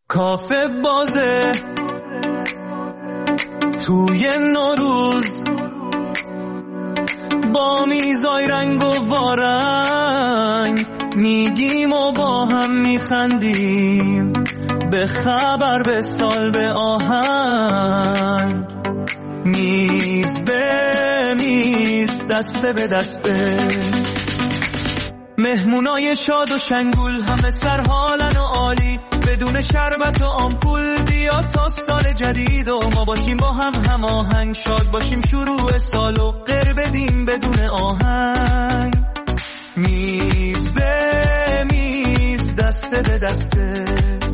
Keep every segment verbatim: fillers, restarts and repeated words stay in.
کافه بازه توی نوروز با میزای رنگ و وارنگ میگیم و با هم میخندیم، به خبر به سال به آهنگ، میز به میز دسته به دسته، مهمونای شاد و شنگول همه سر حالن و عالی، بدون شربت و آمپول بیا تا سال جدید و ما باشیم با هم هماهنگ، شاد باشیم شروع سال و غر بدیم بدون آهنگ، میز به میز دسته به دسته،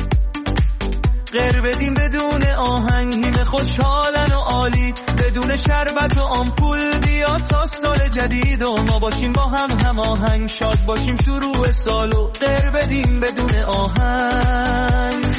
غر بدیم بدون آهنگ، همه خوشحالن و عالی، بدون شربت و آمپول بیا تا سال جدید و ما باشیم با هم هماهنگ، شاد باشیم شروع سال و غر بدیم بدون آهنگ.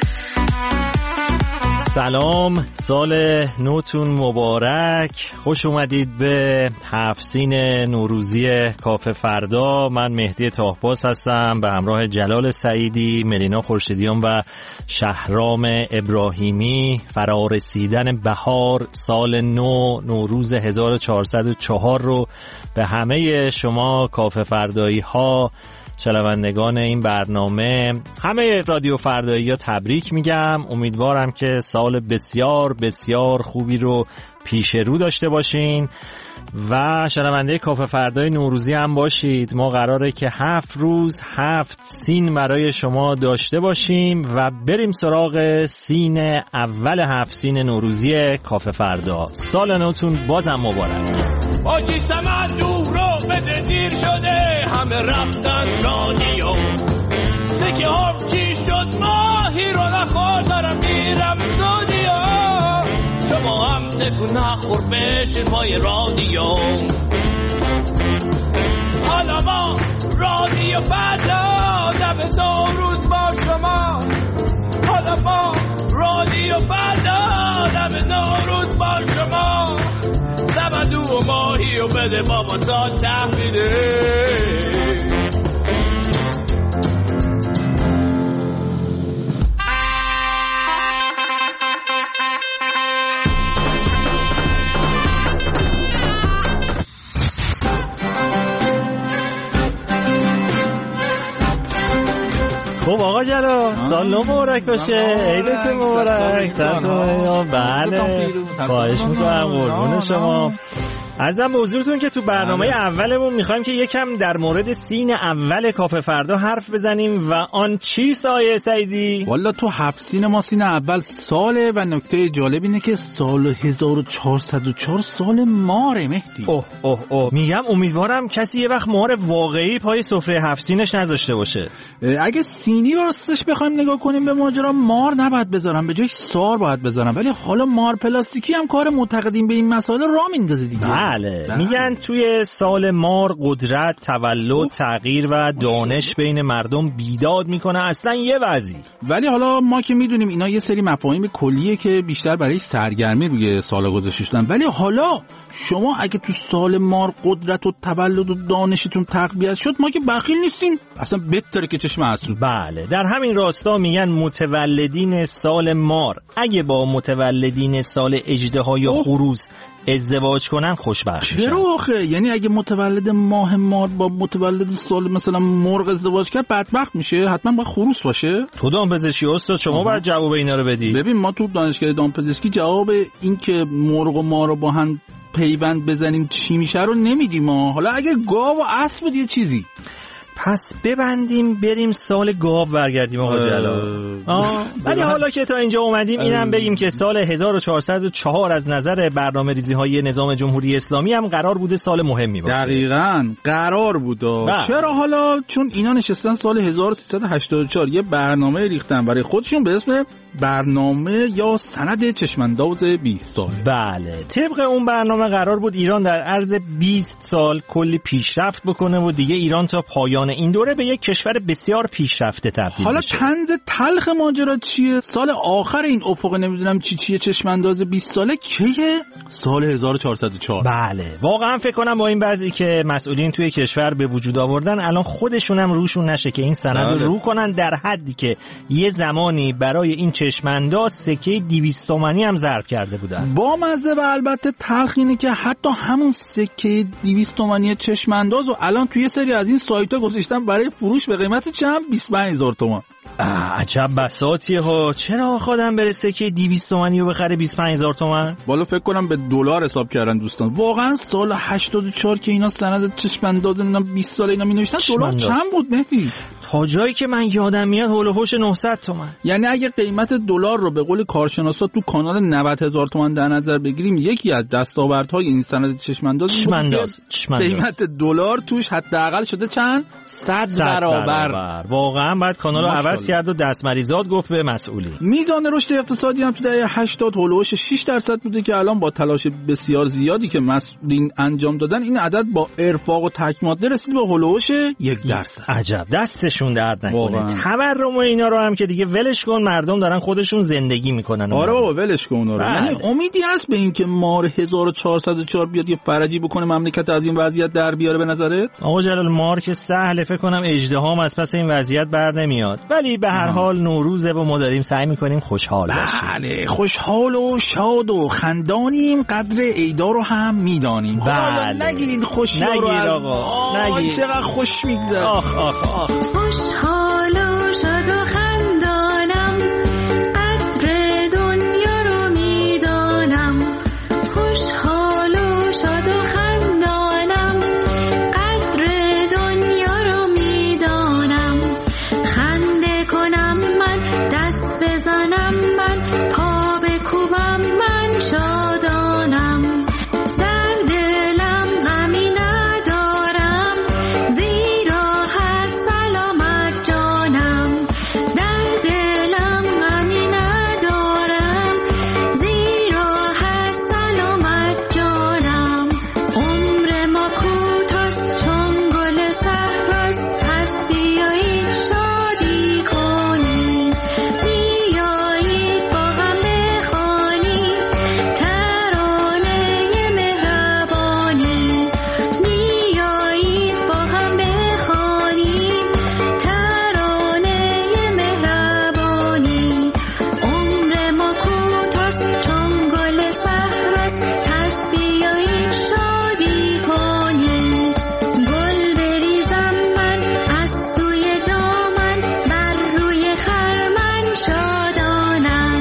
سلام، سال نوتون مبارک، خوش اومدید به هفسین نوروزی کافه فردا. من مهدی تاهباز هستم به همراه جلال سعیدی، ملینا خورشیدیان و شهرام ابراهیمی. فرارسیدن بهار، سال نو، نوروز هزار و چهارصد و چهار رو به همه شما کافه فردایی ها، شنوندگان این برنامه، همه رادیو فردایی ها تبریک میگم. امیدوارم که سال بسیار بسیار خوبی رو پیش رو داشته باشین و شنونده کافه فردای نوروزی هم باشید. ما قراره که هفت روز هفت سین برای شما داشته باشیم و بریم سراغ سین اول هفت سین نوروزی کافه فردا. سال نوتون بازم مبارک. آجی سمن دور رو بده دیر شده، همه رفتن رادیو، سکه هم چی شد ماهی رو نخور، دارم میرم رادیو، شما هم تکون نخور بشین پای رادیو. حالا ما رادیو فردا دم نوروز با شما، حالا ما رادیو فردا دم نوروز با شما، زبدو و ماهی و بده بابا سال تحمیده. خب آقا جلال، سال نو مبارک باشه، عیدتون مبارک. بله، خواهش میکنم، قربون شما. عرضم به حضورتون که تو برنامه اولمون میخوایم که یکم در مورد سین اول کافه فردا حرف بزنیم و آن چیست آیه سعیدی؟ والا تو هفت سین ما سین اول ساله و نکته جالب اینه که سال هزار و چهارصد و چهار سال ماره مهدی. اوه اوه اوه میگم امیدوارم کسی یه وقت مار واقعی پای سفره هفت سینش نذاشته باشه. اگه سینی راستش بخوایم نگاه کنیم به ماجرا، مار نباید بذارم، به جای سار باید بذارم، ولی حالا مار پلاستیکی هم کار معتقدین به این مسائل راه میندازه دیگه. بله. بله. میگن توی سال مار قدرت، تولد، تغییر و دانش بین مردم بیداد میکنه، اصلا یه وضعی. ولی حالا ما که میدونیم اینا یه سری مفاهیم کلیه که بیشتر برای سرگرمی روی سال گذشته شدن، ولی حالا شما اگه تو سال مار قدرت و تولد و دانشتون تقویت شد، ما که بخیل نیستیم، اصلا بهتره که چشم حسود. بله، در همین راستا میگن متولدین سال مار اگه با متولدین سال اژدها یا خروس ازدواج کنن خوشبخت میشن. چرا آخه؟ یعنی اگه متولد ماه مار با متولد سال مثلا مرغ ازدواج کرد بدبخت میشه؟ حتما باید خروس باشه؟ تو دامپزشکی استاد، شما باید جواب اینا رو بدی. ببین ما تو دانشگاه دامپزشکی جواب این که مرغ و مار رو با هم پیوند بزنیم چی میشه رو نمیدیم ما. حالا اگه گاو و اسب بود یه چیزی. پس ببندیم بریم سال گاو برگردیم آقا جلال. ولی حالا که تا اینجا اومدیم اینم بگیم که سال هزار و چهارصد و چهار از نظر برنامه‌ریزی‌های نظام جمهوری اسلامی هم قرار بوده سال مهمی باشه. دقیقاً قرار بود. چرا؟ حالا چون اینا نشستن سال هزار و سیصد و هشتاد و چهار یه برنامه ریختن برای خودشون به اسم برنامه یا سند چشمانداز بیست سال. بله، طبق اون برنامه قرار بود ایران در عرض بیست سال کلی پیشرفت بکنه و دیگه ایران تا پایان این دوره به یک کشور بسیار پیشرفته تبدیل حالا بشه. طنز تلخ ماجرا چیه؟ سال آخر این افق نمیدونم چی چیه چشمانداز بیست ساله کیه؟ سال هزار و چهارصد و چهار. بله، واقعا فکر کنم با این بعضی که مسئولین توی کشور به وجود آوردن الان خودشون هم روشون نشه که این سند رو رو کنن، در حدی که یه زمانی برای این چشمانداز سکه دویست تومانی هم ضرب کرده بودن. با مزه و البته تلخ اینه که حتی همون سکه دویست تومانی چشمانداز رو الان توی سری از این سایت‌ها گذاشتن برای فروش به قیمت چند؟ بیست و پنج هزار تومان. عجب بساطیه ها. چرا خودم بره سکه دویست تومانی رو بخره بیست و پنج هزار تومان؟ بالا فکر کنم به دلار حساب کردن دوستان. واقعا سال هشتاد و چهار که اینا سند چشمانداز نمیدونم بیست سال اینا می‌نوشتن دلار چند بود مهدی؟ تا جایی که من یادم میاد هول و هوش نهصد تومان. یعنی اگه قیمت دلار رو به قول کارشناسا تو کانال نود هزار تومان در نظر بگیریم، یکی از دستاوردهای این سند چشمانداز چشمانداز قیمت دلار توش حداقل شده چند؟ صد برابر. واقعا بعد کانال رو عوض کرد و دستمریزاد گفت به مسئولین. میزان رشد اقتصادی هم تو دهه هشتاد هولوش شش درصد بوده که الان با تلاش بسیار زیادی که مسئولین انجام دادن این عدد با ارفاق و تک ماده رسید به هولوش یک درصد. عجب، دستشون درد نکنه. تورم و اینا رو هم که دیگه ولش کن، مردم دارن خودشون زندگی میکنن. آره بابا ولش کن اونا رو. یعنی امیدی هست به این که مار هزار و چهارصد و چهار بیاد یه فرجی بکنه مملکت از این وضعیت در بیاره به نظرت؟ آقا جلال، مار که سهل، فکر کنم اژدهام از پس این وضعیت بر نمیاد. ولی به هر حال نوروزه و ما داریم سعی میکنیم خوشحال باشیم. بله، خوشحال و شاد و خندانیم، قدر عیدا رو هم میدانیم. بله، نگیرید خوشی‌ها رو نگیر آقا، نگیر. چقدر خوش میگذره. آخ آخ آخ. خوشحال و شاد و خندانم، قدر دنیا رو میدانم. خوشحال و شاد و خندانم، قدر دنیا رو میدانم. خنده کنم من، دست بزنم من، پا بکوبم من شادانم. در دلم غمی ندارم، زیرا هست سلامت جانم. در دلم غمی ندارم، زیرا هست سلامت جانم. عمر ما کوتاست چون گل صحراست، پس بیایید شادی کنیم. بیایید با هم بخوانیم ترانه مهربانی. بیایید با هم بخوانیم ترانه مهربانی. عمر ما کوتاست چون گل صحراست، پس بیایید شادی کنیم. گل بریزم من از سوی دامن، بر روی خرمن شادانم.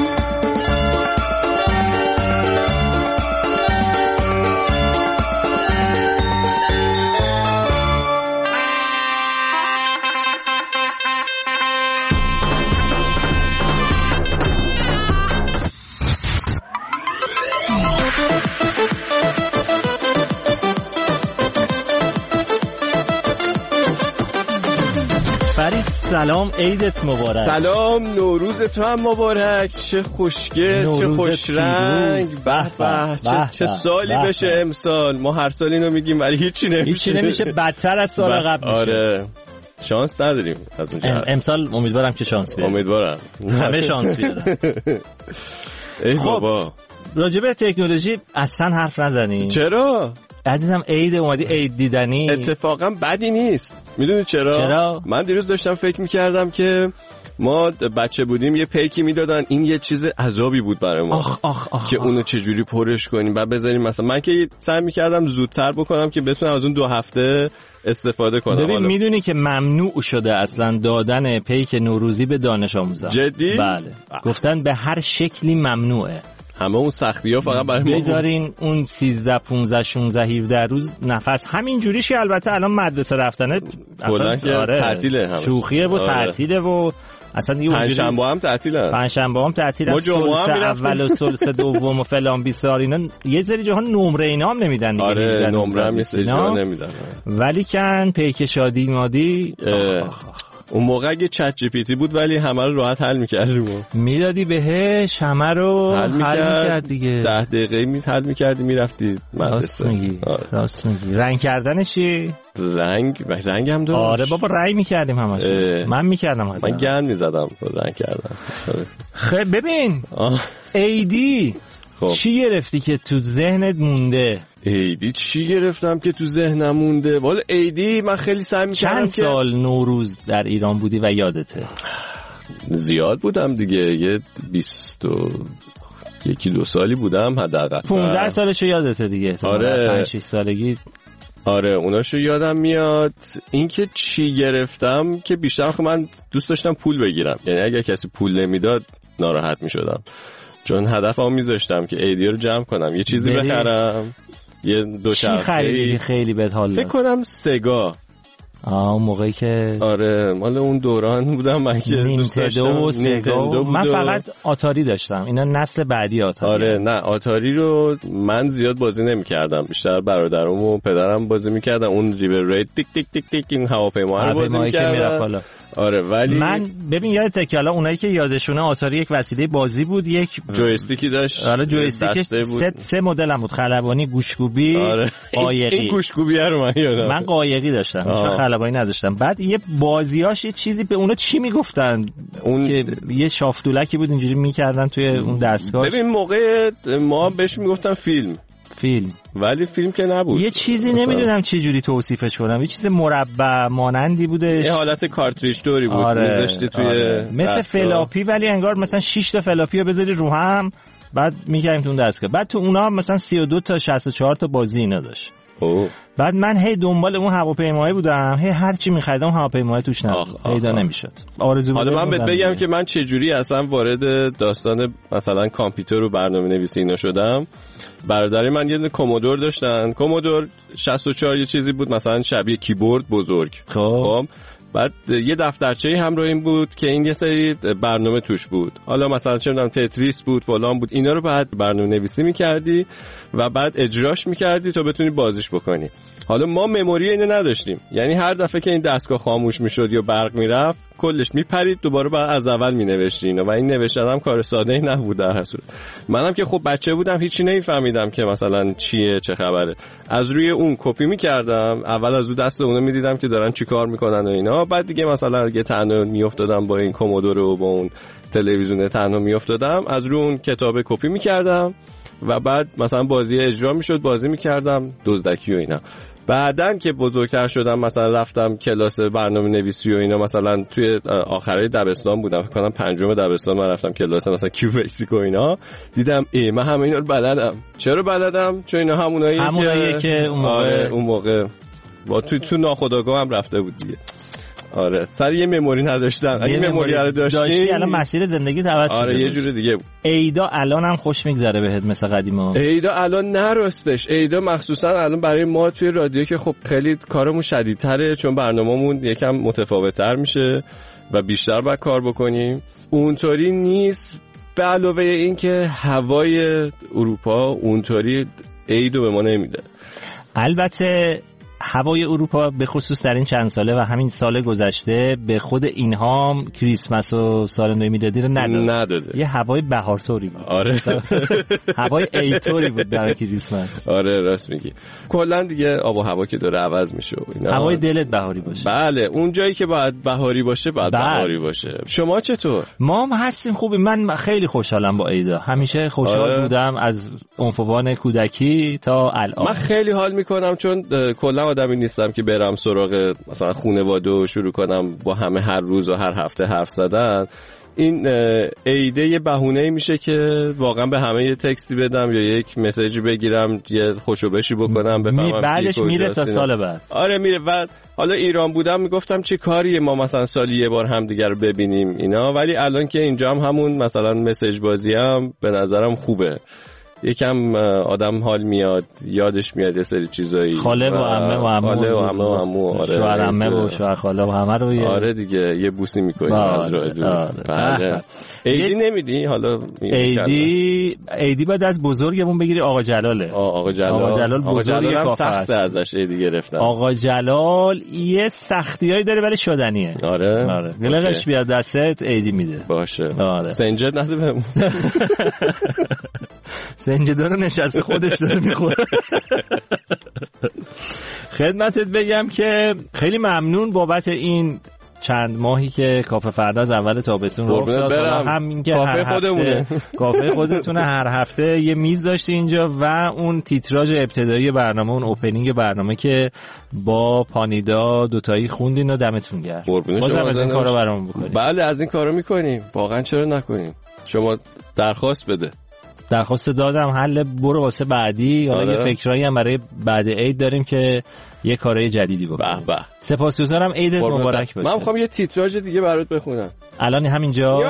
فرید سلام، عیدت مبارک. سلام، نوروز تو هم مبارک. چه خوشگل، چه خوش رنگ. به به، چه, چه سالی بح بشه بح. امسال ما هر سال اینو میگیم ولی هیچی نمیشه. هیچی نمیشه، بدتر از سال قبل میشه. آره، شانس نداریم از اونجا. ام امسال امیدوارم که شانس بیاره. امیدوارم همه شانس بیارن. ای بابا، راجع به تکنولوژی اصلا حرف نزنیم. چرا؟ عزیزم عید اومدی، عید دیدنی اتفاقا بدی نیست. میدونی چرا؟ چرا؟ من دیروز داشتم فکر میکردم که ما بچه بودیم یه پیکی میدادن، این یه چیز عذابی بود برای ما. آخ آخ آخ که آخ. اونو چجوری پرش کنیم بعد بذاریم. مثلا من که سعی میکردم زودتر بکنم که بتونم از اون دو هفته استفاده کنم. ببین میدونی که ممنوع شده اصلا دادن پیک نوروزی به دانش آموزان. جدی؟ بله، گفتن به هر شکلی ممنوعه. همه اون سختی ها فقط برای ما بذارین اون سیزده پونزده شانزده هفده روز نفس همین جوریش. البته الان مدرسه رفتنه اصلا آره تعطیله، همه شوخیه و تعطیله و اصلا یه پنجشنبه هم تعطیله، پنجشنبه هم تعطیله، ثلث اول و ثلث دوم و فلان بیسار اینا. یه سری جاها نمره اینا هم نمیدن دیگه. آره نمره هم یه سری جاها نمیدن. ولی کن پیک شادی مادی اون موقع اگه چت جی پی تی بود ولی همه رو راحت حل می‌کردیم. میدادی بهش همه رو حل می‌کرد دیگه. ده دقیقه می حل می‌کردی میرفتی مدرسه. راست میگی. راست میگی. رنگ کردنش چی؟ رنگ رنگ هم داشت. آره بابا رنگ می‌کردیم همش. من می‌کردم. من گند می‌زدم رنگ کردم. خب ببین. ایدی خب. چی گرفتی که تو ذهنت مونده؟ ایدی چی گرفتم که تو ذهنم مونده؟ والا ایدی من خیلی سعی می‌کردم. چند سال که... نوروز در ایران بودی و یادته؟ زیاد بودم دیگه، یه بیست و یکی دو سالی بودم حداقل. پونزده سالشو یادته دیگه؟ آره پنج شش سالگی. آره اوناشو یادم میاد. این که چی گرفتم که بیشتر خب من دوست داشتم پول بگیرم، یعنی اگه کسی پول نمیداد ناراحت میشدم، چون هدفم میذاشتم که ایدی رو جمع کنم، یه چیزی بری. بخرم، یه دوچرخه. چی خریدی خیلی بهت حال داد؟ فکر کنم سگا. آه اون موقعی که آره مال اون دوران بودم من که نینتندو و سگا. من فقط آتاری داشتم، اینا نسل بعدی آتاری. آره نه آتاری رو من زیاد بازی نمی‌کردم، بیشتر برادرم و پدرم بازی می‌کردن. اون ریور رید تیک تیک تیک تیک این هواپیما رو بازی می‌کردن. آره ولی من ببین یادته که حالا اونایی که یادشونه آتاری یک وسیله بازی بود، یک جویستیکی داشت. آره جویستیک سه سه مدل هم بود، خلبانی، گوشگوبی، آره. قایقی. این گوشگوبی رو من یادم. من قایقی داشتم، چون خلبانی نداشتم. بعد یه بازیاش یه چیزی به اونا چی میگفتن؟ اون که یه شافتولکی بود اینجوری میکردن توی اون دستگاه. ببین موقع ما بهش میگفتن فیلم. فیلم ولی فیلم که نبود، یه چیزی نمیدونم چه جوری توصیفش کنم، یه چیز مربع مانندی بودش، یه حالت کارتریج دوری بود. آره. میذاشتی توی آره. مثل فلاپی، ولی انگار مثلا شش تا فلاپی رو بذاری رو هم بعد میگیم تو اون دستگاه. بعد تو اونا مثلا سی و دو تا شصت و چهار تا بازی اینا داشت. اوه. بعد من هی دنبال اون هواپیماهای بودم، هی هر چی می‌خریدم هواپیماهای توش نبود، پیدا نمی‌شد. آرزو حالا من بهت بگم که من چه جوری اصلا وارد داستان مثلا کامپیوتر و برنامه‌نویسی اینا شدم. برادری من یه کومودور داشتن، کومودور شصت و چهار یه چیزی بود مثلا شبیه کیبورد بزرگ. خب بعد یه دفترچه همراه این بود که این یه سری برنامه توش بود، حالا مثلا چه می‌دونم تتریس بود فلان بود، اینا رو بعد برنامه‌نویسی می‌کردی و بعد اجراش می‌کردی تا بتونی بازیش بکنی. حالا ما مموری اینو نداشتیم، یعنی هر دفعه که این دستگاه خاموش میشد یا برق میرفت کلش میپرید دوباره بعد از اول مینوشتی اینو و این نوشتن هم کار ساده‌ای نبود در حصول. منم که خب بچه بودم هیچی نمیفهمیدم که مثلا چیه چه خبره، از روی اون کپی میکردم، اول از اون دست اونو میدیدم که دارن چیکار میکنن و اینا، بعد دیگه مثلا یه تنها میافتادم با این کومودور و با اون تلویزیون تنها میافتادم، از روی اون کتاب کپی میکردم و بعد مثلا بازی اجرا میشد بازی میکردم دزدکی و اینا. بعدن که بزرگتر شدم مثلا رفتم کلاس برنامه نویسی و اینا، مثلا توی آخرای دبستان بودم فکر کنم پنجم دبستان من رفتم کلاس مثلا کیو بیسیک و اینا، دیدم ای من همه اینا رو بلدم. چرا بلدم؟ چون اینا همونایی همونایی که اون موقع آره اون موقع با تو تو ناخودآگاه هم رفته بود دیگه. آره سر یه مموری نداشتم، اگه مموری رو داشتی الان مسیر زندگی عوض شده. آره یه جور دیگه بود. ایدا الان هم خوش میگذره بهت مثل قدیما؟ ایدا الان نرستش. ایدا مخصوصا الان برای ما توی رادیو که خب خیلی کارمون شدیدتره، چون برنامه‌مون یکم متفاوت‌تر میشه و بیشتر باید کار بکنیم. اونطوری نیست، به علاوه این که هوای اروپا اونطوری ایدو به ما نمیده. البته هوای اروپا به خصوص در این چند ساله و همین سال گذشته به خود اینها هم کریسمس و سال نو میلادی رو نداد. نداده. یه هوای بهارطوری بود. آره. هوای عیدطوری بود در کریسمس. آره راست میگی. کلا دیگه آب و هوا که داره عوض میشه و اینا. هوای دلت بهاری باشه. بله اون جایی که باید بهاری باشه باید بله. بهاری باشه. شما چطور؟ ما هم هستیم خوبی. من خیلی خوشحالم با عیدا. همیشه خوشحال آره. بودم از عنفوان کودکی تا الان. من خیلی حال میکنم چون کلا آدمی نیستم که برم سراغ مثلا خانواده و شروع کنم با همه هر روز و هر هفته حرف زدن. این ایده یه بهونه میشه که واقعا به همه یه تکستی بدم یا یک مسیجی بگیرم، یه خوشوبشی بکنم بفهمم بعدش میره تا سال بعد. آره میره. بعد حالا ایران بودم میگفتم چه کاریه ما مثلا سالی یه بار همدیگه رو ببینیم اینا، ولی الان که اینجا هم همون مثلا مسیج بازی هم به نظرم خوبه یکم آدم حال میاد، یادش میاد یه سری چیزایی، خاله و عمه و عمو، خاله و عمه و عمو، آره، شوهر عمه و شوهر خاله و همه رو یه... آره دیگه یه بوسی میکنیم از راه دور. بله. عیدی نمیدی؟ حالا عیدی عیدی بعد از بزرگمون بگیری آقا جلاله. آقا جلال آقا جلال بزرگ کافه سخت ازش عیدی گرفتن. آقا جلال یه سختیایی داره ولی شدنیه. آره آره گلغش بیاد دستت عیدی میده. باشه. آره. سنجد نده بهمون. سنجد رو نشسته خودش داره میخوره. خدمتت بگم که خیلی ممنون بابت این چند ماهی که کافه فردا از اول تابستون راه افتاد. همین که کافه خودمونه. کافه خودتونه. هر هفته یه میز داشتی اینجا و اون تیتراژ ابتدایی برنامه، اون اوپنینگ برنامه که با پانیدا دوتایی خوندین و دمتون گرم. بازم از این کارا برامون بکنیم. بله از این کارا میکنیم. واقعا چرا نکنیم؟ شما درخواست بده. درخواست دادم، حل برو واسه بعدی. حالا یه فکرایی هم برای بعد عید داریم که یه کارهای جدیدی بکنیم. به به. سپاسگزارم، عیدت مبارک باشه. من میخوام یه تیتراژ دیگه برات بخونم. الان همینجا.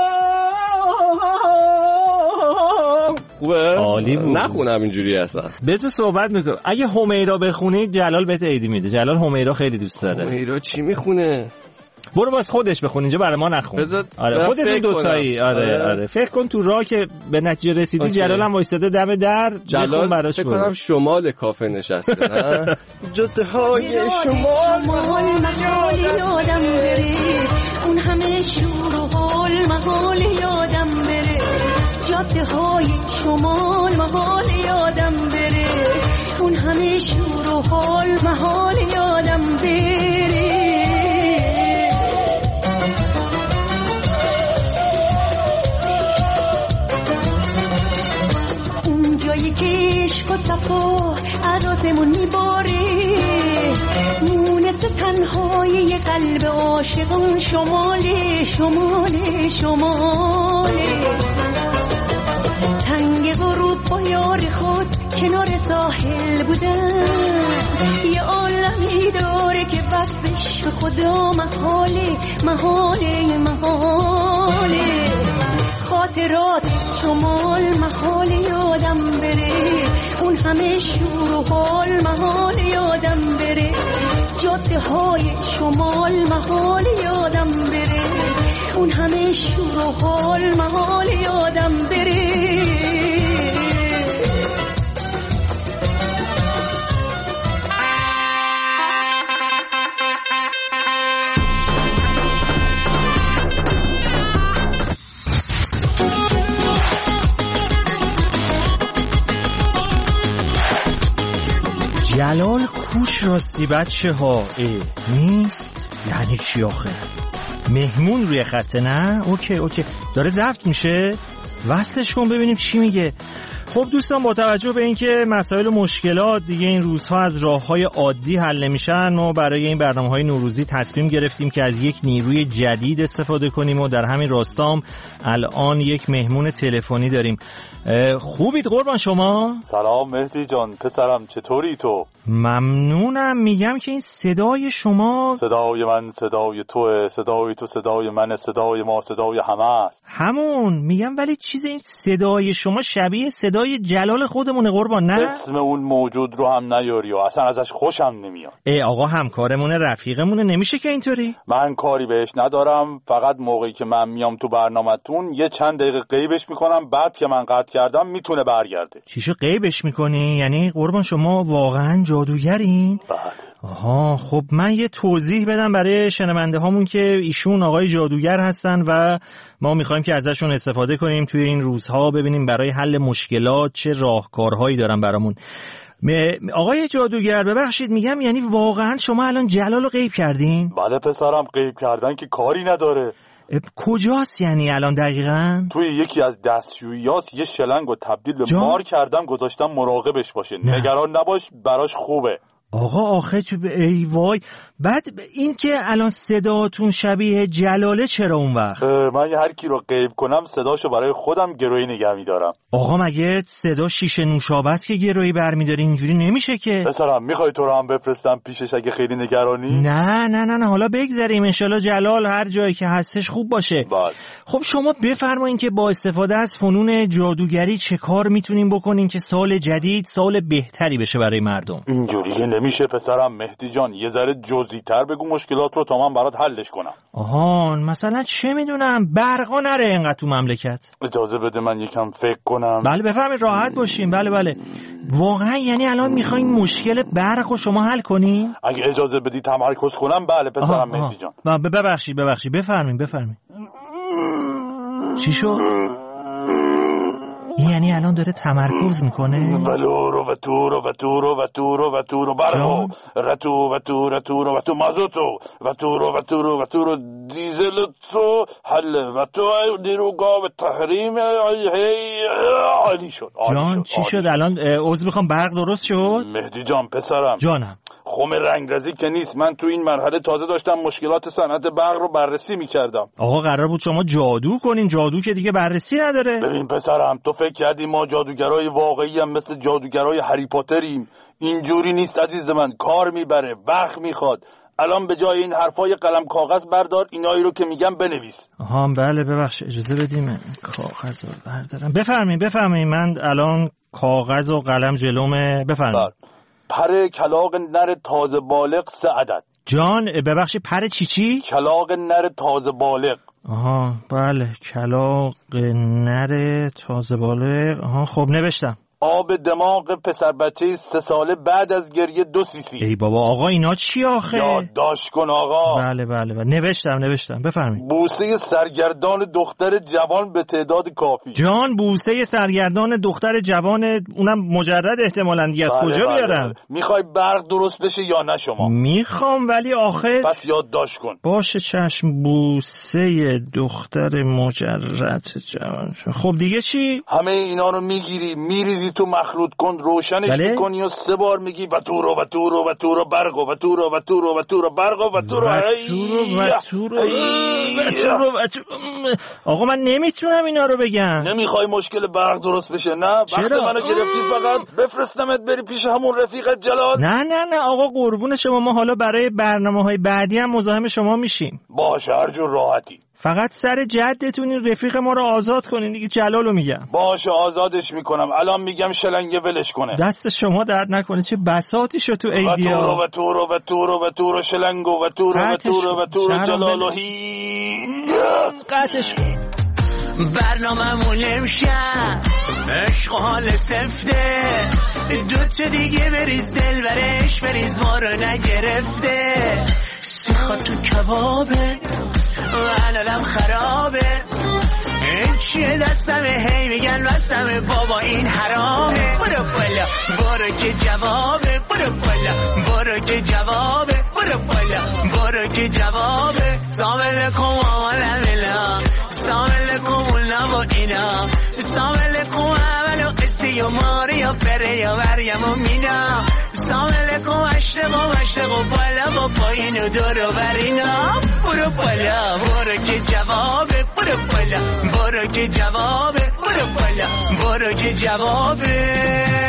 خوبه؟ عالی بود. نخونم اینجوری اصلا. بذار صحبت میکنم. اگه همیرا بخونی جلال بهت عیدی میده. جلال همیرا خیلی دوست داره. همیرا چی میخونه؟ برو باز خودش بخون، اینجا برای ما نخون. آره خودتون دوتایی. آره آره, آره. فکر کن تو راه که به نتیجه رسیدی اوکی. جلال هم وایساده دم در، جلال براش فکر کنم شمال کافه نشسته. نه جاده های شمال محال محال یادم بره، اون همه شور و حال محال یادم بره، جاده های شمال محال یادم بره، اون همه شور و حال محال یادم بره. عشق و صفا عرازمون میباره، مونت تنهای قلب عاشقان شماله شماله شماله. تنگ غروب با یار خود کنار ساحل بودن، یه عالمی داره که وصفش به خدا محاله محاله محاله. خاطرات شمال محال یادم بره، اون همه شور و حال محال یادم بره، جاده های شمال محال یادم بره، اون همه شور و حال محال یادم بره. جلال کوش راستی بچه ها. نیست یعنی چی آخه؟ مهمون روی خطه؟ نه اوکی اوکی داره ضبط میشه، وصلش کن ببینیم چی میگه. خب دوستان با توجه به اینکه مسائل و مشکلات دیگه این روزها از راههای عادی حل نمیشن و برای این برنامه‌های نوروزی تصمیم گرفتیم که از یک نیروی جدید استفاده کنیم و در همین راستام الان یک مهمون تلفنی داریم. خوبید قربان شما؟ سلام مهدی جان پسرم، چطوری تو؟ ممنونم. میگم که این صدای شما صدای من صدای توه، صدای تو صدای من، صدای ما صدای همه است. همون میگم، ولی چیز این صدای شما شبیه صدای جلال خودمونه قربان، نه؟ اسم اون موجود رو هم نیاری و اصلا ازش خوشم نمیاد. ای آقا همکارمونه رفیقمونه، نمیشه که اینطوری؟ من کاری بهش ندارم، فقط موقعی که من میام تو برنامه‌تون یه چند دقیقه غیبش میکنم، بعد که من قطع کردم میتونه برگرده. چیشو غیبش میکنی؟ یعنی قربان شما واقعا جادوگرین؟ بله. آها خب من یه توضیح بدم برای شنونده هامون که ایشون آقای جادوگر هستن و ما میخوایم که ازشون استفاده کنیم توی این روزها، ببینیم برای حل مشکلات چه راهکارهایی دارن برامون. آقای جادوگر ببخشید میگم، یعنی واقعا شما الان جلال رو غیب کردین؟ بله پسرم، غیب کردن که کاری نداره. کجاست یعنی الان دقیقاً؟ توی یکی از دستشوییات یه شلنگ رو تبدیل به مار کردم، گذاشتم مراقبش باشه. نه. نگران نباش، براش خوبه. آقا آخه تو ای وای. بعد این که الان صداتون شبیه جلاله چرا اون وقت؟ من هر کی رو غیب کنم صداشو برای خودم گرویی نگه می‌دارم. آقا مگه صدا شیشه نوشابه است که گرویی برمی‌داری؟ اینجوری نمیشه که. پسرم میخوای تو رو هم بفرستم پیشش اگه خیلی نگرانی؟ نه نه نه نه حالا بگذاریم، ان شاءالله جلال هر جایی که هستش خوب باشه. بله. خب شما بفرمایید که با استفاده از فنون جادوگری چه کار میتونیم بکنیم که سال جدید سال بهتری بشه برای مردم؟ اینجوری که نمیشه پسرم. مهدی جان یه ذره جزئی‌تر بگو مشکلات رو تا من برات حلش کنم. آهان مثلا چه میدونم برقا نره اینقدر تو مملکت. اجازه بده من یکم فکر کنم. بله بفرمایید راحت باشین. بله بله واقعا یعنی الان میخواین مشکل برق رو شما حل کنین؟ اگه اجازه بدی تمرکز کنم. بله پسرم مهدی جان. ببخشید ببخشید بفرمایید بفرمایید. چی شد؟ این یعنی الان داره تمرکز میکنه؟ ولورو و تورو و تورو و تورو و تورو برقو رتو و تو رتورو و تو مازوتو و تورو و تورو و تورو دیزل تو حل و تو نیروگاه تحریم عالی شد. جان چی شد الان؟ عذر میخوام برق درست شد؟ مهدی جان پسرم جانم خم رنگرزی که نیست. من تو این مرحله تازه داشتم مشکلات صنعت برق رو بررسی میکردم. آقا قرار بود شما جادو کنین، جادو که دیگه بررسی نداره. ببین پسرم تو فکر کردی ما جادوگرای واقعی هم مثل جادوگرای هری پاتریم؟ اینجوری نیست عزیز من. کار میبره، وقت میخواد. الان به جای این حرفای قلم کاغذ بردار اینایی رو که میگم بنویس. آها بله ببخشید اجازه بدیم کاغذ رو بردارم. بفرمایید بفرمایید من الان کاغذ و قلم جلومه. بفرمایید. پر کلاغ نر تازه بالغ سه عدد. جان ببخشید پر چی چی؟ کلاغ نر تازه بالغ. آها بله کلاغ نر تازه بالغ. آها خب نوشتم. آب دماغ پسر بچه سه ساله بعد از گریه دو سی سی. ای بابا آقا اینا چی آخه؟ یادداشت کن آقا. بله بله بله نوشتم نوشتم بفرمایید. بوسه سرگردان دختر جوان به تعداد کافی. جان بوسه سرگردان دختر جوان اونم مجرد احتمالاً دیگه از کجا بله بیارم؟ بله. میخوای برق درست بشه یا نه شما؟ میخوام ولی آخه پس یادداشت کن. باشه چشم. بوسه دختر مجرد جوان. خب دیگه چی؟ همه اینا رو میگیری میریزی تو مخلوط کن روشنش بله؟ میکنی و سه بار میگی و تو رو و تو رو و تو رو برق و تو رو و تو رو و تو رو برق و تو رو و تو رو و تو رو. آقا من نمیتونم اینا رو بگم. نمیخوای مشکل برق درست بشه نه؟ وقت منو گرفتی فقط بفرستمت بری پیش همون رفیقت جلال. نه نه نه آقا قربون شما ما حالا برای برنامه‌های بعدی هم مزاحم شما میشیم. باشه هر جور راحتی. فقط سر جدتون این رفیق ما رو آزاد کنین دیگه. جلالو میگم. باشه آزادش میکنم. الان میگم شلنگه ولش کنه. دست شما درد نکنه. چه بساطی شد تو ایدیا. و تو رو و تو رو و تو رو و تو رو شلنگو و تو رو و تو رو و تو رو جلالو هی قطش برنامه نمیشم عشق و حال سفته دوتا دیگه بریز دل برش بریز ما رو نگرفته سیخا تو کبابه و حلالم خرابه این چیه دستمه هی میگن بستمه بابا این حرامه برو بالا برو که جوابه برو بالا برو که جوابه برو بالا برو که جوابه سامل کن آمالم اینا سامل کن اونا و اینا سامل کن اولو قصی و ماری یا بره یا بریم و مینا سامل کن عشق و مشرق و بالا و پایین و دور و برینا برو بالا برو که جوابه برو بالا برو که جوابه برو بالا برو که جوابه.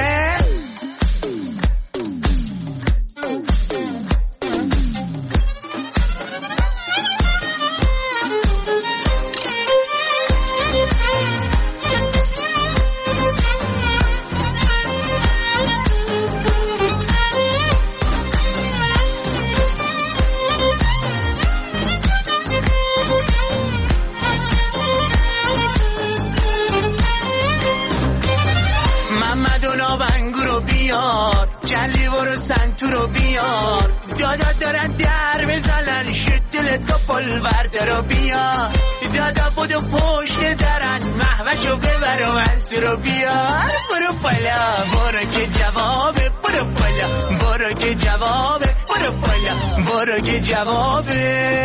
بیار جلی برو سنتو رو بیار دادا دارن در بزنن شدل تو پل ورده رو بیار دادا بودو پشت درن محوشو ببر و منسو رو بیار برو پلا برو که جوابه برو پلا برو که جوابه برو پلا برو که جوابه.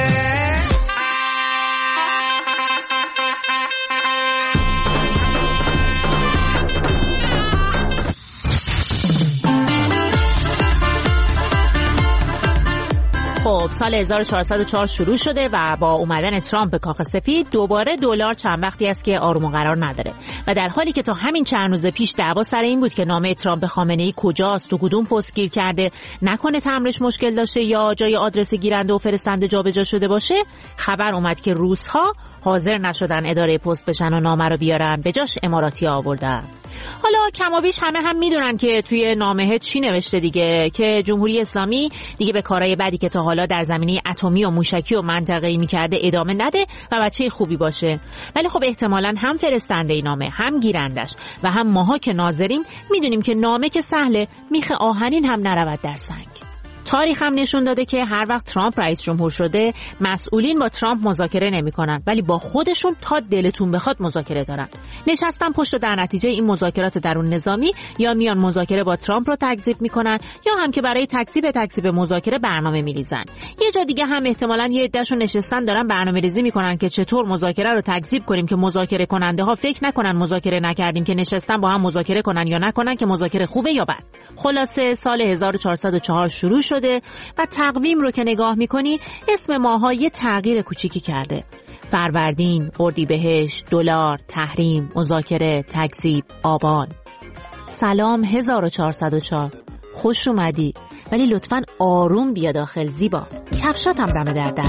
خب سال هزار و چهارصد و چهار شروع شده و با اومدن ترامپ به کاخ سفید دوباره دلار چند وقتی است که آروم و قرار نداره و در حالی که تا همین چند روز پیش دعوا سر این بود که نامه ترامپ به خامنه‌ای کجاست، تو کدوم پست گیر کرده، نکنه تمرش مشکل داشته یا جای آدرس گیرنده و فرستنده جابجا شده باشه، خبر اومد که روس‌ها حاضر نشدن اداره پست بشن و نامه رو بیارن، به جاش اماراتی آوردن. حالا کمابیش همه هم میدونن که توی نامه چی نوشته دیگه، که جمهوری اسلامی دیگه به کارهای بدی که تا حالا در زمینه اتمی و موشکی و منطقه‌ای میکرده ادامه نده و بچه خوبی باشه. ولی خب احتمالاً هم فرستنده ای نامه، هم گیرندش و هم ماها که ناظریم میدونیم که نامه که سهله، میخ آهنین هم نرود در سنگ. تاریخ هم نشون داده که هر وقت ترامپ رئیس جمهور شده مسئولین با ترامپ مذاکره نمی‌کنن، ولی با خودشون تا دلتون بخواد مذاکره دارن. نشستن پشت و در نتیجه این مذاکرات درون نظامی یا میان مذاکره با ترامپ رو تکذیب میکنن یا هم که برای تکذیب تکذیب مذاکره برنامه میریزن. یه جا دیگه هم احتمالاً یه عده‌شون نشستن دارن برنامه‌ریزی میکنن که چطور مذاکره رو تکذیب کنیم که مذاکره کننده ها فکر نکنن مذاکره نکردیم، که نشستن با هم مذاکره کنن یا نکنن که مذاکره خوبه یا بد. خلاصه سال هزار و چهارصد و چهار شروع شده و تقویم رو که نگاه میکنی اسم ماها یه تغییر کوچیکی کرده. فروردین، اردیبهشت، دلار، تحریم، مذاکره، تکذیب، آبان. سلام هزار و چهارصد و چهار، خوش اومدی، ولی لطفاً آروم بیا داخل زیبا، کفشاتم دم در در.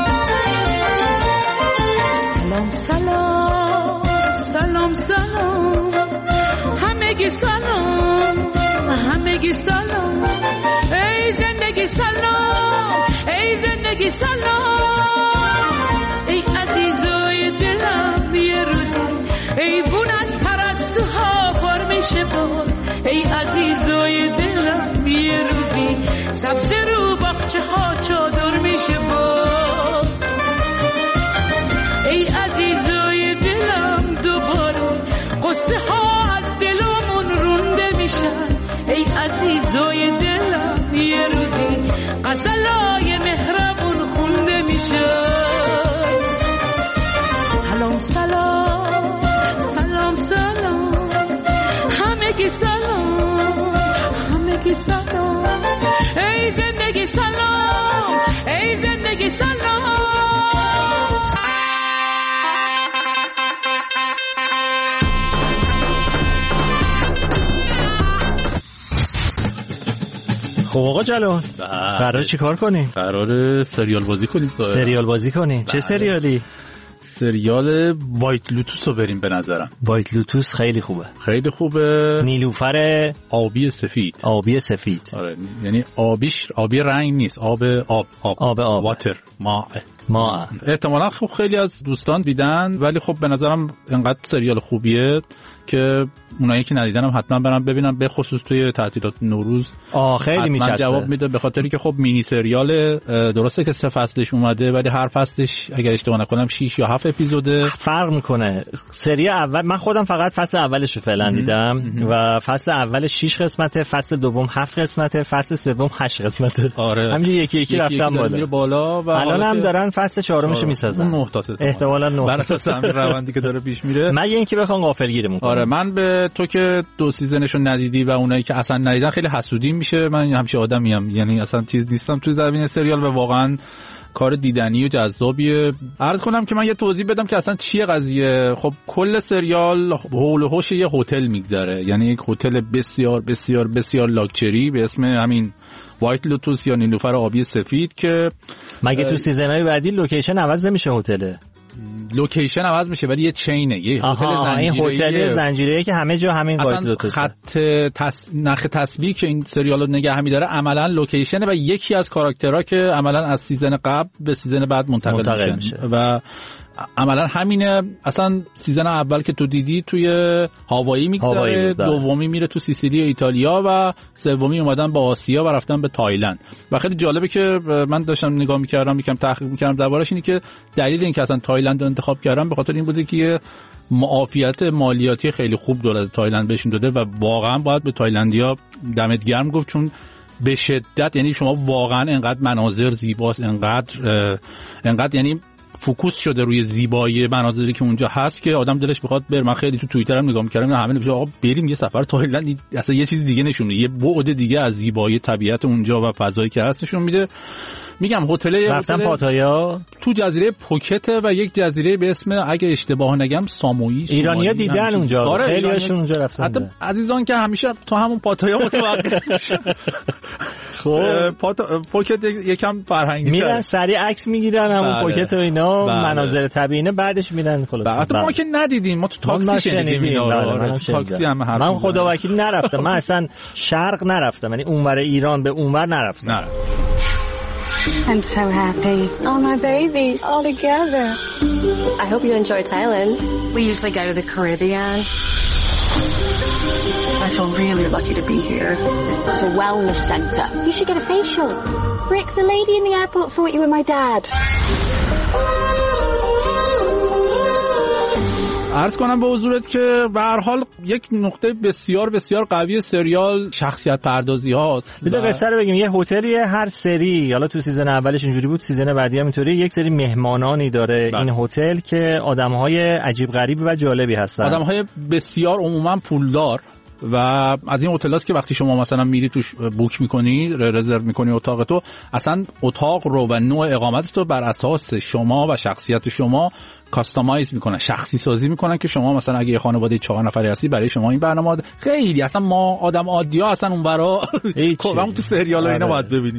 سلام سلام سلام سلام، همگی سلام همگی سلام، ای زندگی سلام ای زندگی سلام، ای عزیزای دلم یه روزی ای بون از پرستوها پر میشه باز، ای عزیزای دلم یه روزی سبز رو باغچه ها چادر میشه باز، ای عزیزای دلم دوباره قصه ها از دلمون رونده میشن، ای عزیزای دلم یه روزی غزلای مهربون خونده میشه. سلام سلام سلام سلام، همگی سلام همگی سلام، ای زندگی سلام ای زندگی سلام. خب آقا جلال، قراره چی کار کنی؟ قراره سریال بازی کنیم. سریال بازی کنی؟ چه سریالی؟ سریال وایت لوتوس رو بریم به نظرم. وایت لوتوس خیلی خوبه. خیلی خوبه. نیلوفر آبی سفید. آبی سفید. آره، یعنی آبیش آبی رنگ نیست، آب آب آب آب آب واتر ما ما احتمالاً خب خیلی از دوستان دیدن، ولی خب به نظرم انقدر سریال خوبیه که اونایی که ندیدنم حتما برن ببینن، به خصوص توی تعطیلات نوروز. آه خیلی میچسبه. جواب میده، به خاطری که خب مینی سریال، درسته که سه فصلش اومده ولی هر فصلش اگر اشتباه نکنم شش یا هفت اپیزوده. فرق میکنه. سری اول من خودم فقط فصل اولش رو فعلا دیدم و فصل اول شش قسمته، فصل دوم هفت قسمته، فصل سوم هشت قسمته. آره، همین یکی یکی رفتم بالا. بالا و الان هم دارن فصل چهارمش میسازن. نه تا احتمالاً نه. بر اساس همین روندی که داره پیش میره. مگه اینکه بخوام غافلگیرمون کنم. آره، من به تو که دو سیزنشو ندیدی و اونایی که اصلا ندیدن خیلی حسودی میشه. من همیشه آدمیم، یعنی اصلا چیز نیستم توی زمین سریال و واقعا کار دیدنی و جذابیه. عرض کنم که من یه توضیح بدم که اصلا چیه قضیه. خب کل سریال حول و حوش یه هتل میگذره، یعنی یک هتل بسیار بسیار بسیار لاکچری به اسم همین وایت لوتوس یا نیلوفر آبی سفید. که مگه تو سیزن‌های بعدی لوکیشن عوض نمیشه هتله؟ لوکیشن عوض میشه ولی یه چینه، یه هتل زنجیره‌ای. این هتل زنجیره‌ای که همه جا همین وایت لوتوسه. خط تص... نخ تسبیح که این سریال رو نگه می‌داره عملاً لوکیشنه و یکی از کاراکترها که عملاً از سیزن قبل به سیزن بعد منتقل, منتقل میشه و عملا همینه. اصلا سیزن اول که تو دیدی توی هاوایی میگذره، دومی میره تو سیسیلی ایتالیا و سومی اومدن با آسیا و رفتن به تایلند. و خیلی جالبه که من داشتم نگاه میکردم، میگم تحقیق میکردم دربارش، اینه که دلیل این که اصلا تایلند رو انتخاب کردم به خاطر این بوده که یه معافیت مالیاتی خیلی خوب دولت تایلند بهشون داده و واقعا باید به تایلندیا دمت گرم گفت، چون به شدت، یعنی شما واقعا انقدر مناظر زیباست، انقدر انقدر یعنی فوکوس شده روی زیبایی مناظری که اونجا هست که آدم دلش بخواد بره. من خیلی تو توییتر هم نگاه می‌کردم همه میگن آقا بریم یه سفر تایلند، اصلا یه چیز دیگه نشون میده، یه بعد دیگه از زیبایی طبیعت اونجا و فضایی که هست نشون میده. میگم هتل رفتم پاتایا تو جزیره پوکت و یک جزیره به اسم اگه اشتباه نگم ساموئی. ایرانی‌ها دیدن اونجا، آره خیلی‌هاشون اونجا رفتن. حتی عزیزان که همیشه تو همون پاتایا متوقف میشن. خب پوکت یکم فرهنگی میرن سریع عکس میگیرن همون پوکت و اینا، مناظر طبیعی بعدش میرن خلاص. حتی ما که ندیدیم، ما تو تاکسی شنیدیم. من تاکسی هم حرف من خدا وکیل نرفتم، من اصلا شرق نرفتم، یعنی اونور ایران به اونور نرفتم. نه I'm so happy. All my babies all together. I hope you enjoy Thailand. We usually go to the Caribbean. I feel really lucky to be here. It's a wellness center. You should get a facial. Rick, the lady in the airport thought you were my dad. عرض کنم به حضورت که به هر حال یک نقطه بسیار بسیار قوی سریال شخصیت پردازی هاست. بذار قصه رو بگیم. یه هتلیه، هر سری حالا تو سیزن اولش اینجوری بود، سیزن بعدی هم اینطوری، یک سری مهمانانی داره بله. این هتل که آدم‌های عجیب غریب و جالبی هستن، آدم‌های بسیار عموما پولدار و از این هتل‌هاست که وقتی شما مثلا میری توش بوک می‌کنی، رزرو می‌کنی اتاق تو، اصلا اتاق رو و نوع اقامت تو بر اساس شما و شخصیت شما کاستماایز میکنن، شخصی سازی میکنن که شما مثلا اگه یه خانواده چهار نفری هستی برای شما این برنامه خیلی اصلا ما آدم عادی‌ها اصلا اون برا کلام تو سریالا اینا باید ببینیم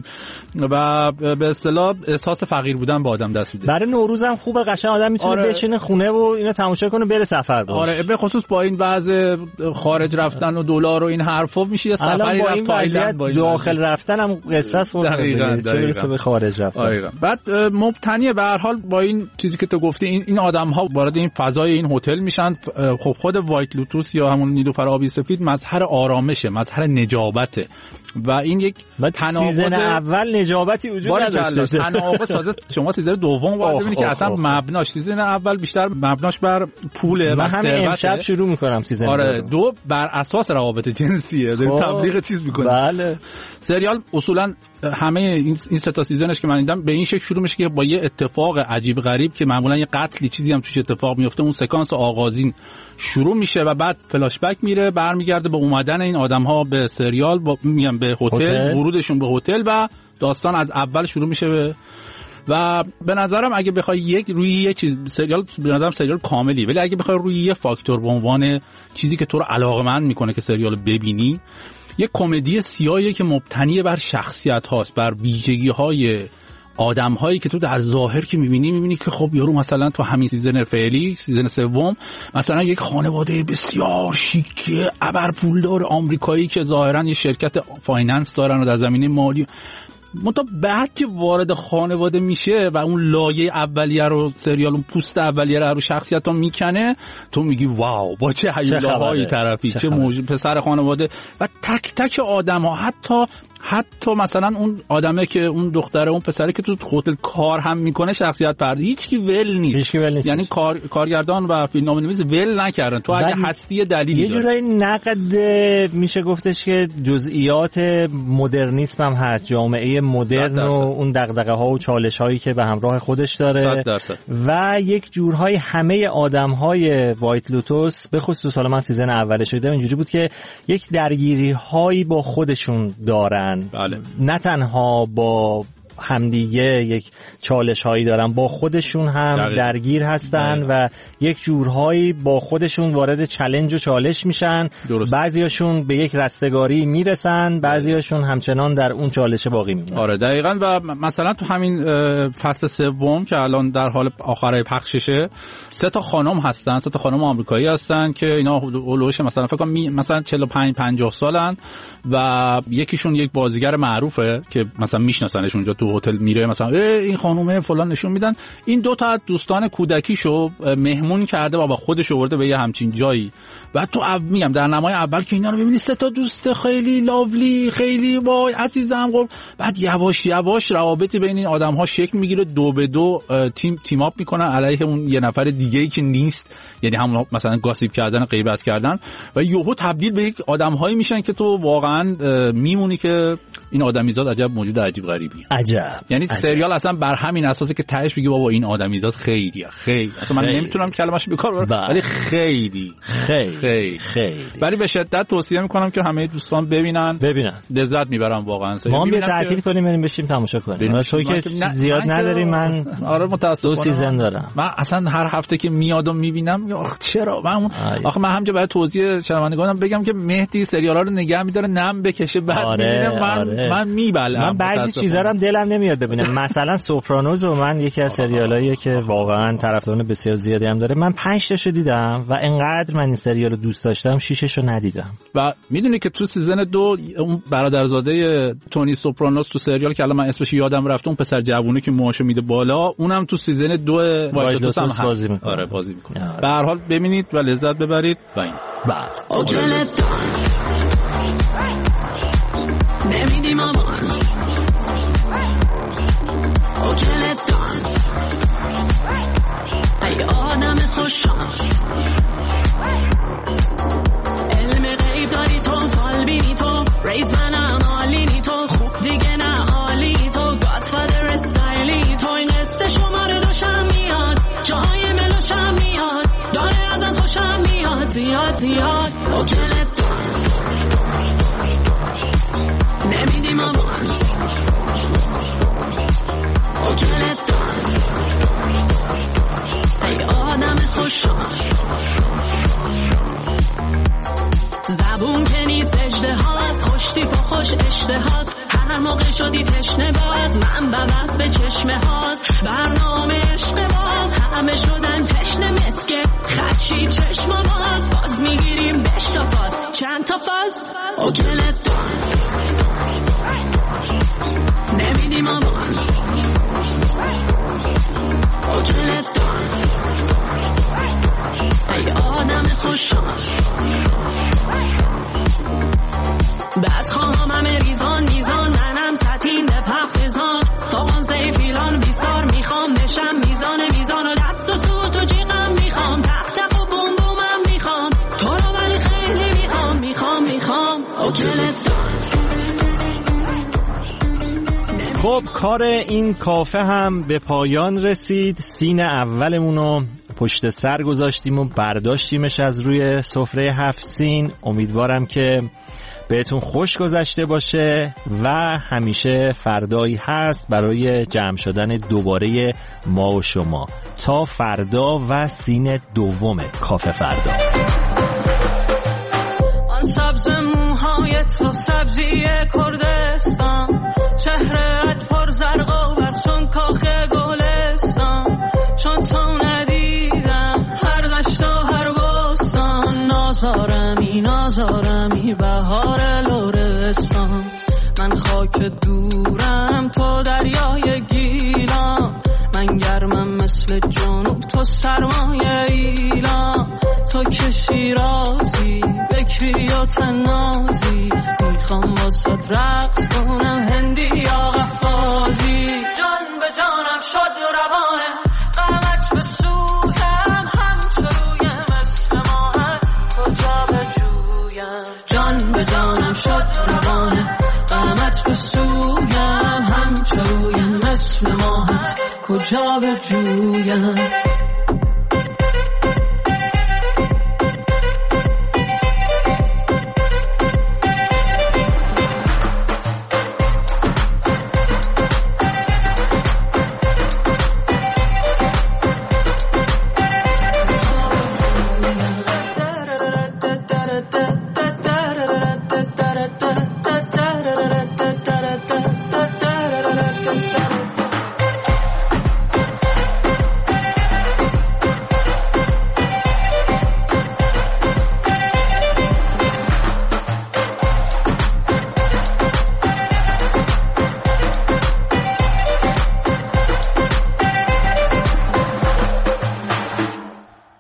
و به اصطلاح احساس فقیر بودن به آدم دست میده. برای نوروز هم خوبه، قشنگ آدم میتونه آره. بشینه خونه و اینا تماشا کنه بره سفر باشه. آره به خصوص با این وضع خارج رفتن و دلار و این حرفا میشه یه سفری رفت تایلند با داخل رفتن هم قصه است چه به خارج رفتن. آره. بعد مبتنی به هر حال با این چیزی که تو گفتی این این آدم‌ها وارد این فضای این هتل میشن. خب خود وایت لوتوس یا همون نیلوفر آبی سفید مظهر آرامشه، مظهر نجابته و این یک تناقض. سیزن اول نجابتی وجود نداشت. تناقض تازه شما سیزن دوم وارد می‌بینید که اصلا مبناش سیزن اول بیشتر مبناش بر پوله و ثروته. من امشب شروع می‌کنم سیزن آره دو. دو بر اساس روابط جنسیه، داریم تبلیغ چیز می‌کنیم. بله سریال اصولاً همه این این سه تا سیزنش که من دیدم به این شکل شروع میشه که با یه اتفاق عجیب غریب که معمولا یه قتلی چیزی هم توش اتفاق میفته، اون سکانس آغازین شروع میشه و بعد فلاش بک میره برمیگرده به اومدن این آدم‌ها به سریال، با میگم به هتل، ورودشون به هتل و داستان از اول شروع میشه به و به نظرم اگه بخوای یک روی یه چیز سریال به نظرم سریال کاملی، ولی اگه بخوای روی یه فاکتور به عنوان چیزی که تو رو علاقه‌مند میکنه که سریال ببینی، یک کمدی سیاهی که مبتنی بر شخصیت هاست، بر ویژگی های آدم هایی که تو در ظاهر که میبینی میبینی که خب یارو مثلا تو همین سیزن فعلی سیزن سوم مثلا یک خانواده بسیار شیک ابر پولدار آمریکایی که ظاهرا یه شرکت فایننس دارن و در زمینه مالی، منتها بعد که وارد خانواده میشه و اون لایه اولیه رو سریال اون پوست اولیه رو شخصیت ها میکنه، تو میگی واو با چه هیولاهای طرفی، چه, چه موجود پسر خانواده و تک تک آدم ها، حتی حتی مثلا اون آدمه که اون دختره اون پسره که تو هتل کار هم میکنه شخصیت پردازی هیچ کی ول نیست, هیچ کی ول نیست. یعنی کار کارگردان و فیلمنامه‌نویس ول نکردن. تو اگه هستی دلیلی یه جورایی نقد میشه گفتش که جزئیات مدرنیسم هم هست، جامعه مدرن و اون دغدغه ها و چالش هایی که به همراه خودش داره و یک جورهای همه آدم های وایت لوتوس به خصوص حالا من سیزن اولش دیدم اینجوری بود که یک درگیری هایی با خودشون دارن. بله. نه تنها با همدیگه یک چالش هایی دارن، با خودشون هم دقیقا. درگیر هستن دقیقا. و یک جورهایی با خودشون وارد چالش و چالش میشن. بعضیاشون به یک رستگاری میرسن، بعضیاشون همچنان در اون چالش باقی میمونن. آره دقیقاً. و مثلا تو همین فصل سوم که الان در حال آخرای پخششه سه تا خانم هستن، سه تا خانم آمریکایی هستن که اینا اولوش مثلا فکر کنم مثلا چهل و پنج پنجاه سالن و یکیشون یک بازیگر معروفه که مثلا میشناسنش اونجا تو هتل میره، مثلا این خانومه فلان نشون میدن. این دو تا دوستان کودکیشو مهمون کرده و با خودش آورده به یه همچین جایی و تو اب میگم در نمای اول که اینا رو ببینی سه تا دوست خیلی لاولی، خیلی وای عزیزم، خب بعد یواش یواش روابطی بین این آدم‌ها شکل میگیره، دو به دو تیم تیم اپ میکنن علیه اون یه نفر دیگه‌ای که نیست، یعنی هم مثلا گاسیپ کردن، غیبت کردن و یهو تبدیل به یک آدم‌هایی میشن که تو واقعا میمونی که این آدمیزاد عجب موجود عجیب غریبی. عجب عجب. یعنی سریال اصلا بر همین اساسه که تهش بگی بابا این آدمیزاد خیلیه، خیلی اصلا من نمیتونم کلمه‌اش به کار ببرم، ولی خیلی خیلی خیلی خیلی ولی به شدت توصیه میکنم که همه دوستان ببینن ببینن لذت میبرم واقعا. ما هم تعطیل کنیم بریم بشیم تماشا کنیم. توی که زیاد نداری، من آره متاسفانه دو سیزن دارم. من اصلا هر هفته که میاد و میبینم آخ چرا من آخه من همونجا باید توضیح شنوندگانم بگم که مهدی سریالا رو نگه می‌داره نم بکشه بعد آره، می‌بینه من آره. من میبلم. من بعضی چیزا رو هم دلم نمیاد ببینم. مثلا سوپرانوز و من یکی از سریالاییه که واقعا طرفداران بسیار زیادی هم داره. من پنج تاشو دیدم و انقدر من این سریال رو دوست داشتم شششو ندیدم. و میدونی که تو سیزن دو اون برادرزاده تونی سوپرانوس تو سریال که الان من اسمش یادم رفت، اون پسر جوونه که موهاشو میده بالا، اونم تو سیزن دو وایلد لوتوس هم هست. بازی میکنه. آره بازی میکنه. به هر حال ببینید و لذت ببرید. و این بله نمیدیم آمانس اوکلت دانس ای آدم خوششانس علم غیب داری تو، فال بینی تو، ریز منم آلینی تو، خوب دیگه نه عالی تو، گادفادر استایلی تو، این قصه شماره دوشم میاد، جای ملوشم میاد، داره ازت خوشم میاد زیاد زیاد. اوکلت دانس نمیدیم آمانس اوکلت دانس ای آدم خوششانس زبون که نیست اجده هاست، خوشتی پا خوش اشته هاست، هر موقع شدی تشنه باز من ببست به چشمه هاست، برنامه عشق باز همه شدن تشنه مسکه خدشی چشم باز، باز میگیریم بش تا پاس چند تا فاز. اوکلت دانس نمیدیم آمانس اوکلت دانس ای آدم خوششانس بعد خواهم همه ریزان میزان منم سطین به پختزان فاقان سیفیلان بیستار میخوام نشم میزان میزان و دست و سوت و جیغم میخوام تق تق و بوم بومم میخوام تو رو ولی خیلی میخوام میخوام میخوام اوکلت دانس. خب کار این کافه هم به پایان رسید. سین اولمونو پشت سر گذاشتیم و برداشتیمش از روی سفره هفت سین. امیدوارم که بهتون خوش گذشته باشه و همیشه فردایی هست برای جمع شدن دوباره ما و شما. تا فردا و سین دوم کافه فردا. آن سبز موهای تو سبزی کردستان، چهرهت پر زرق و برق چون کاخ گلستان، چون تو ندیدم هر دشت و هر بستان، نازارمی نازارمی بهار لرستان، من خاک دورم تو دریای گیلان، من گرمم مثل جنوب تو سرمایه ایلان، تو که شیرازی بکری و تنازی، میخوام واسد رقص کنم هندی یا قفازی، جان به جانم شد و روانه قامت به سویم همچروی مثل ماهن کجا به جویم، جان به جانم شد و روانه قامت به سویم همچروی مثل ماهن کجا به جویم.